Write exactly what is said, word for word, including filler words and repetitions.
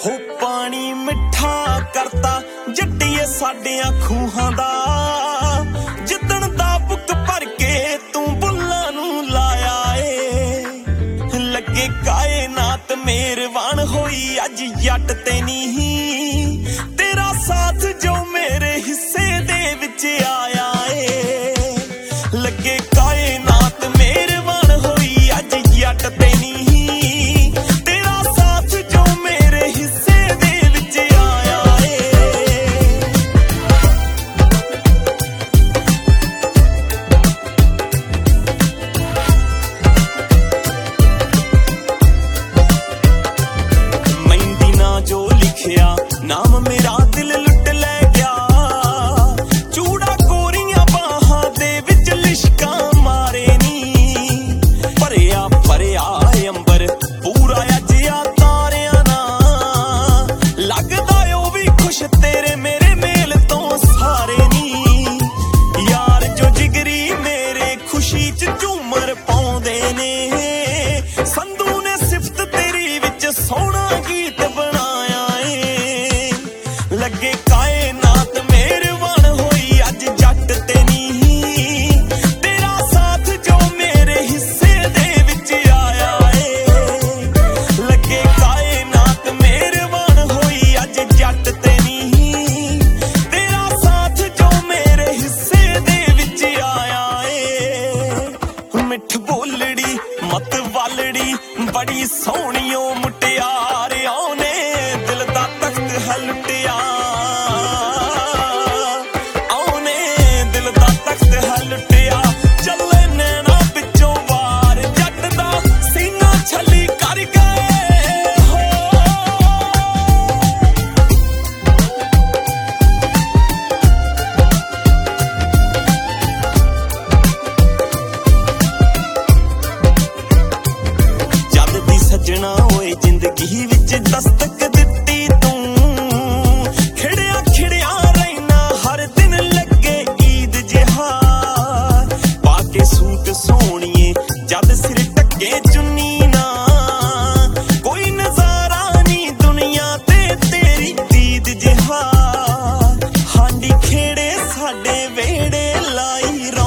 ਹੋ ਪਾਣੀ ਮਿੱਠਾ ਕਰਤਾ ਜੱਟੀਏ ਸਾਡਿਆਂ ਖੂਹਾਂ ਦਾ ਜਿੱਦਣ ਦਾ ਬੁੱਕ ਭਰ ਕੇ ਤੂੰ ਬੁੱਲਾਂ ਨੂੰ ਲਾਇਆ ਏ ਲੱਗੇ ਕਾਇਨਾਤ ਮਿਹਰਬਾਨ ਹੋਈ ਅੱਜ ਜੱਟ ਤੇ ਨਹੀਂ ਤੇਰਾ ਸਾਥ ਜੋ ਮੇਰੇ ਹਿੱਸੇ ਦੇ ਵਿੱਚ ਆਇਆ ਏ ਲੱਗੇ ਕਾਇਨਾਤ ਮਿਹਰਬਾਨ ਹੋਈ ਅੱਜ ਜੱਟ ਤੇ ਨਹੀਂ ਤੇਰਾ ਸਾਥ ਜੋ ਮੇਰੇ ਹਿੱਸੇ ਦੇ ਵਿੱਚ ਆਇਆ ਏ ਮਹਿੰਦੀ ਨਾ ਜੋ ਲਿਖਿਆ ਨਾਮ ਮੇਰਾ ਦਿਲ ਲੁੱਟ ਲੈ ਗਿਆ ਚੂੜਾ ਕੋਰੀਆਂ ਬਾਹਾਂ ਦੇ ਵਿੱਚ ਲਿਸ਼ਕਾਂ ਮਾਰੇ ਨੀ ਭਰਿਆ ਭਰਿਆ ਅੰਬਰ ਪੂਰਾ ਅਜਿਆ ਤਾਰਿਆਂ ਨਾਲ ਲੱਗਦਾ ਉਹ ਵੀ ਖੁਸ਼ ਤੇਰੇ ਮੇਰੇ ਮੇਲ ਤੋਂ ਸਾਰੇ ਨੀ ਯਾਰ ਜੋ ਜਿਗਰੀ ਮੇਰੇ ਖੁਸ਼ੀ ਚ ਝੂਮਰ ਪਾਉਂਦੇ ਨੇ ਸੰਧੂ ਨੇ ਸਿਫਤ ਤੇਰੀ ਵਿੱਚ ਸੋਹਣਾ ਗੀਤ ਬਣਾਇਆ ਏ ਲੱਗੇ ਕਾਇਨਾਤ ਮਿਹਰਬਾਨ ਹੋਈ ਅੱਜ ਜੱਟ ਤੇ ਨਹੀਂ ਤੇਰਾ ਸਾਥ ਜੋ ਮੇਰੇ ਹਿੱਸੇ ਦੇ ਵਿੱਚ ਆਇਆ ਏ ਲੱਗੇ ਕਾਇਨਾਤ ਮਿਹਰਬਾਨ ਹੋਈ ਅੱਜ ਜੱਟ ਤੇ ਨਹੀਂ ਤੇਰਾ ਸਾਥ ਜੋ ਮੇਰੇ ਹਿੱਸੇ ਦੇ ਵਿੱਚ ਆਇਆ ਏ ਮਿੱਠ ਬੋਲੜੀ ਮਤ ਵਾਲੜੀ ਬੜੀ ਸੋਹਣੀਓ ਮੁਟਿਆਰ ਆਉਨੇ ਦਿਲ ਦਾ ਤਖਤ ਹਲਟਿਆ ਆਉਨੇ ਦਿਲ ਦਾ ਤਖਤ ਹਲਟਿਆ ਚੱਲੇ ਨੈਣਾ ਵਿੱਚੋਂ ਵਾਰ ਜੱਟ ਦਾ ਸੀਨਾ ਛਲੀ ਕਰ ਗਏ ਹੋ ਜਦ ਦੀ ਸੱਜਣਾ ਓਏ ਜ਼ਿੰਦਗੀ ਵਿੱਚ ਦਸਤਕ ਦਿੱਤੀ ਤੂੰ ਖਿੜਿਆ ਖਿੜਿਆ ਰਹਿਣਾ ਹਰ ਦਿਨ ਲੱਗੇ ਈਦ ਜਿਹਾ ਪਾ ਕੇ ਸੂਟ ਸੋਹਣੀਏ ਜਦ ਸਿਰ ਢੱਕੇ ਚੁੰਨੀ ਨਾ ਕੋਈ ਨਜ਼ਾਰਾ ਨੀ ਦੁਨੀਆ ਤੇ ਤੇਰੀ ਦੀਦ ਜਿਹਾ ਹਾਂਡੀ ਖੇੜੇ ਸਾਡੇ ਵੇੜੇ ਲਾਈ